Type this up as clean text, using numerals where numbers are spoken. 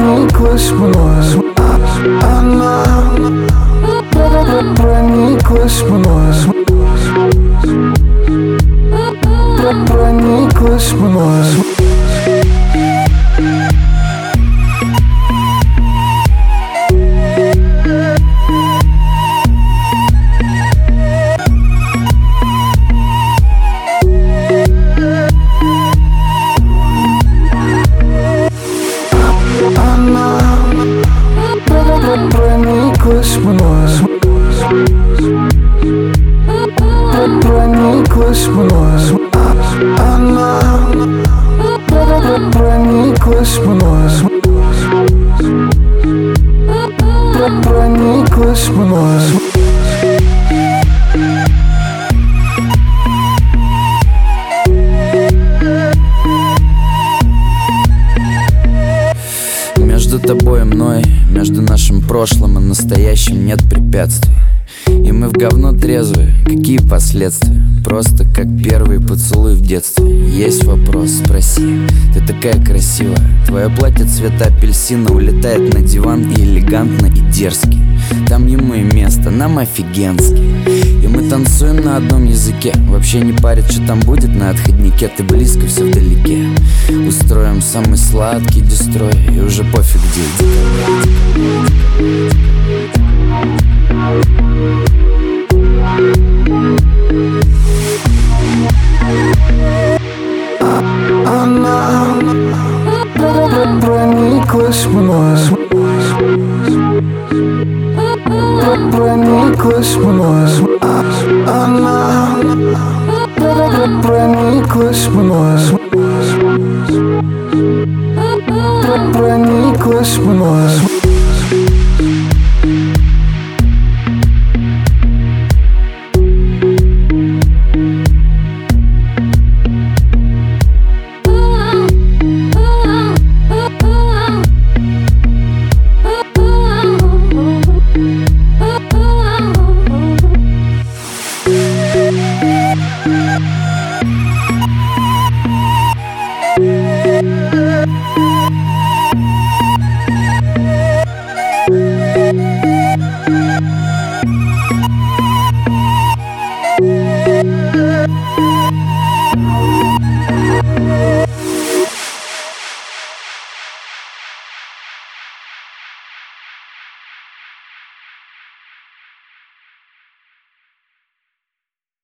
прониклась мною. Она прониклась мною. Прониклась мною. Она прониклась мною. Прониклась мною. Она прониклась мною. Прониклась мною. Между тобой и мной, между нашим прошлым и настоящим нет препятствий. И мы в говно трезвые, какие последствия? Просто как первый поцелуй в детстве. Есть вопрос, спроси. Ты такая красивая. Твое платье цвета апельсина улетает на диван и элегантно, и дерзкий. Там ему и место, нам офигенски. И мы танцуем на одном языке. Вообще не парит, что там будет на отходнике. Ты близко, все вдалеке. Устроим самый сладкий дестрой. И уже пофиг где. Она прониклась мною. Прониклась мною. Она прониклась мною. Прониклась мною.